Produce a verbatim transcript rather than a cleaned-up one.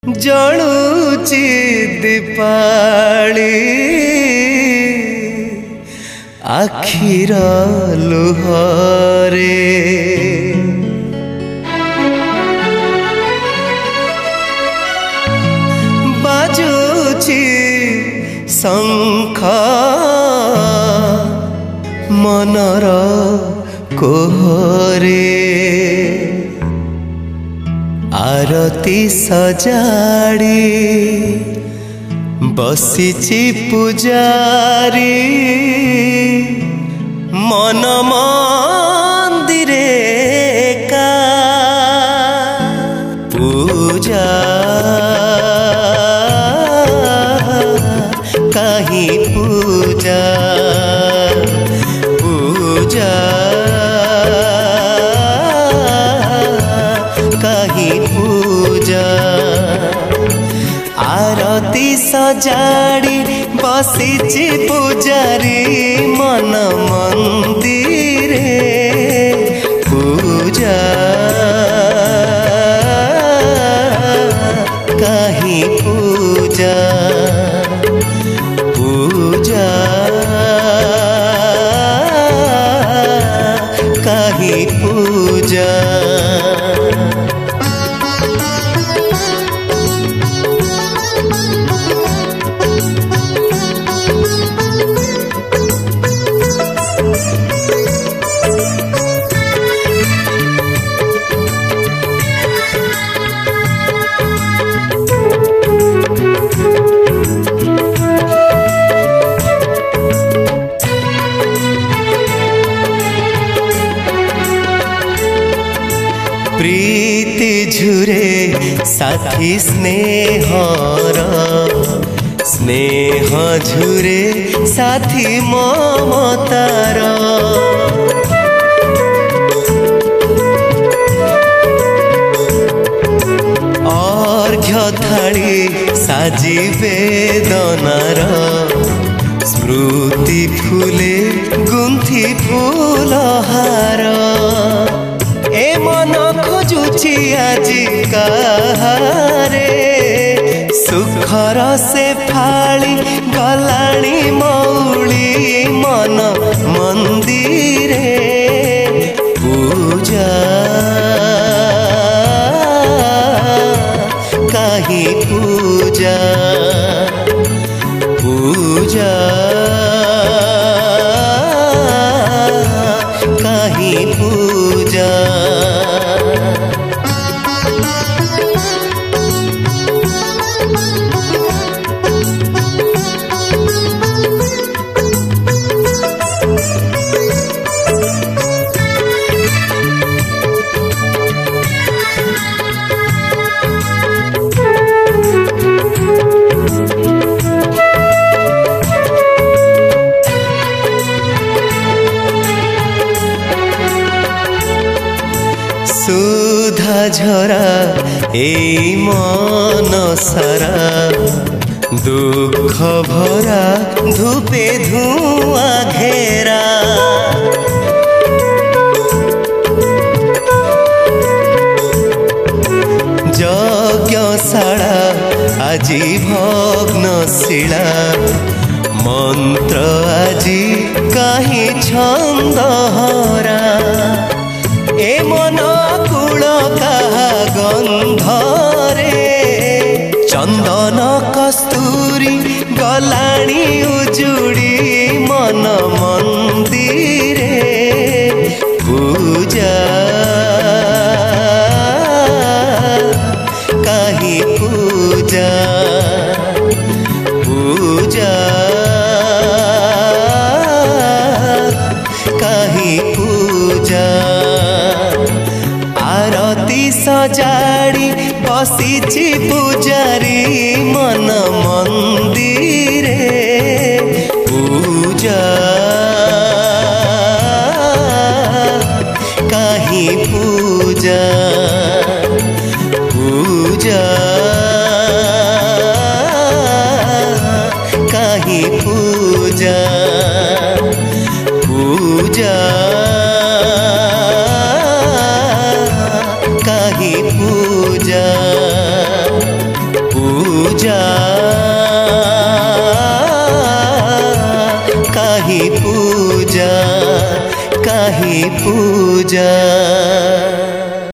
जलुची दीपाली आखिर लुहरे बाजुची शंख मनर कोहरे आरती सजाड़ी बसिची पुजारी मन मंदिरे का पूजा कहीं पूजा पूजा कहीं पूजा आरती सजाड़ी बसिची पुजारी मन मंदिरे पूजा कहीं पूजा पूजा कहीं पूजा। प्रीति झुरे साथी स्नेहर स्नेह झुरे साथी ममतार अर्घ्य थाली साजी वेदनार स्मृति फुले गुंथी फूलहार ए मन खोजुची आजी काहारे सुखर से फाली गलाणी मौली मन मंदिरे पूजा कहीं पूजा पूजा कहीं पूजा। सुधा झरा ए मन सारा दुख भरा धूपे धुआं घेरा यज्ञशाला आजी भग्नशिला मंत्र आजी कहीं छंदहरा ए मन कुल कहा गंधरे चंदन कस्तूरी गलाणी उजुड़ी मन मंदिरे पूजा कहीं पूजा पूजा कहीं पूजा आरती सजाड़ी बसिची पुजारी मन मंदिरे पूजा कहीं पूजा पूजा कहीं पूजा पूजा कहीं पूजा। काहे पूजा काहे पूजा।